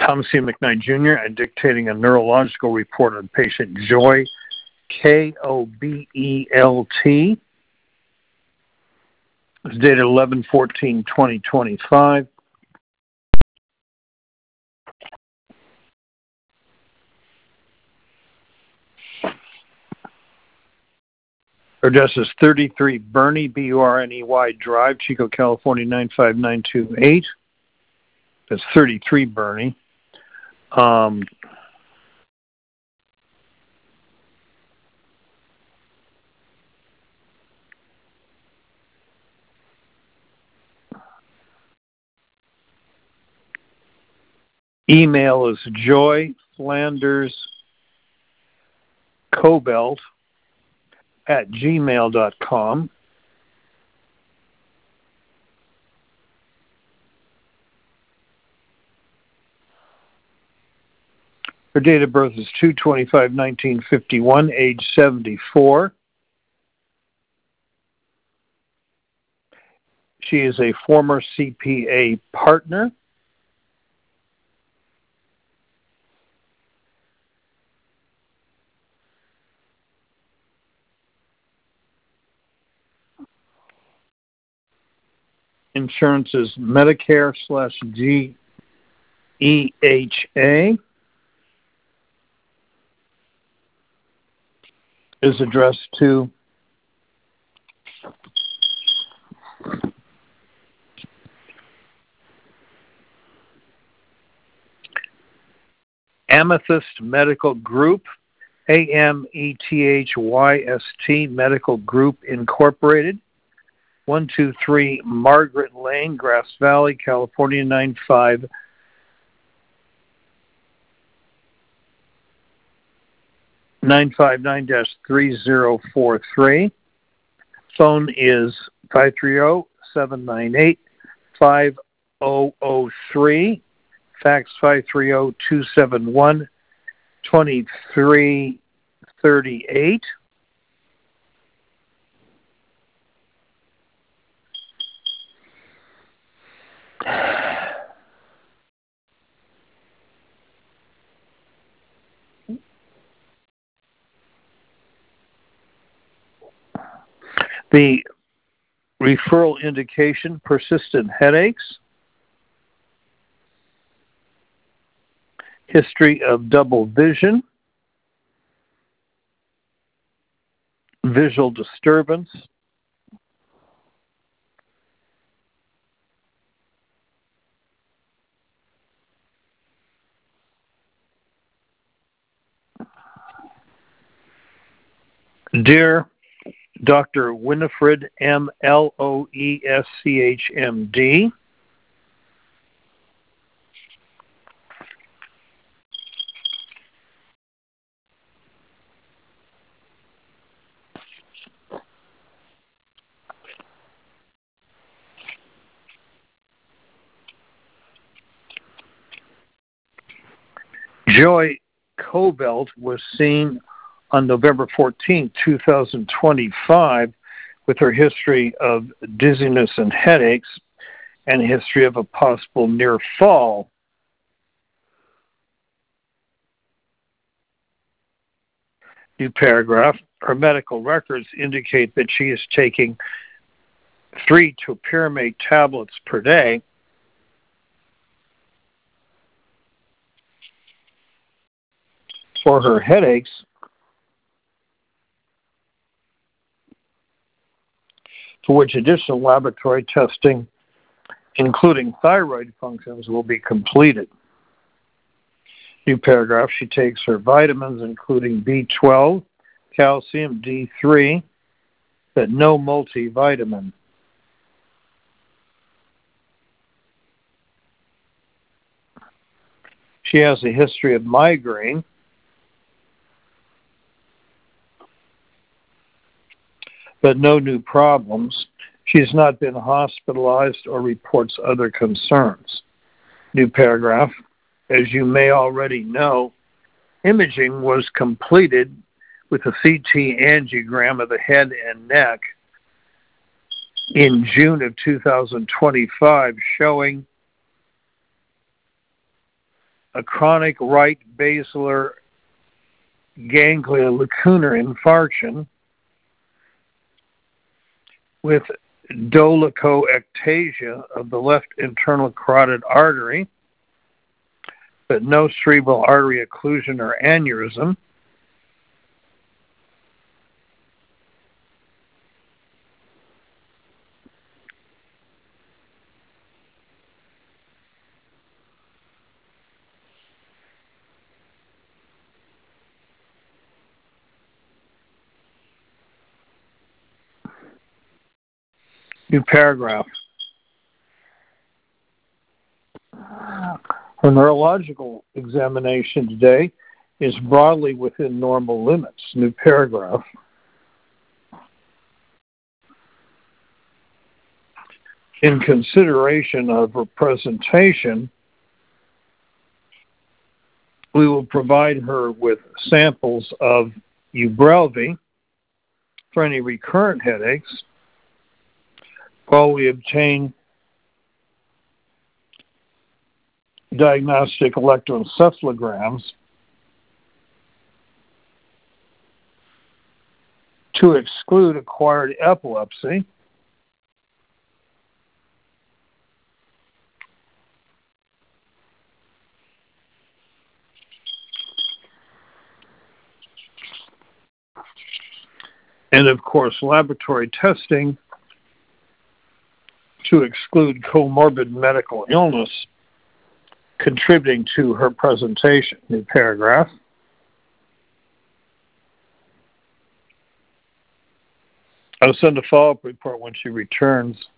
Thomas C. McKnight Jr. and dictating a neurological report on patient Joy, Kobelt. It's dated 11/14/2025. Her address is 33 Burney, B-U-R-N-E-Y Drive, Chico, California, 95928. That's 33 Burney. Email is joyflanderskobelt@gmail.com. Her date of birth is 2/25/1951, age 74. She is a former CPA partner. Insurance is Medicare/GEHA. Is addressed to Amethyst Medical Group, AMETHYST Medical Group Incorporated, 123 Margaret Lane, Grass Valley, California, 959-3043. Phone is 530-798-5003. Fax 530-271-2338. The referral indication, persistent headaches, history of double vision, visual disturbance, Dear Dr. Winifred M. Loeschmd, Joy Kobelt was seen on November 14, 2025, with her history of dizziness and headaches and a history of a possible near fall. New paragraph. Her medical records indicate that she is taking 3 topiramate tablets per day for her headaches, for which additional laboratory testing, including thyroid functions, will be completed. New paragraph. She takes her vitamins, including B12, calcium, D3, but no multivitamin. She has a history of migraine, but no new problems. She has not been hospitalized or reports other concerns. New paragraph. As you may already know, imaging was completed with a CT angiogram of the head and neck in June of 2025, showing a chronic right basilar ganglia lacunar infarction with dolichoectasia of the left internal carotid artery, but no cerebral artery occlusion or aneurysm. New paragraph. Her neurological examination today is broadly within normal limits. New paragraph. In consideration of her presentation, we will provide her with samples of Ubrelvy for any recurrent headaches while we obtain diagnostic electroencephalograms to exclude acquired epilepsy and, of course, laboratory testing to exclude comorbid medical illness contributing to her presentation. New paragraph. I'll send a follow-up report when she returns.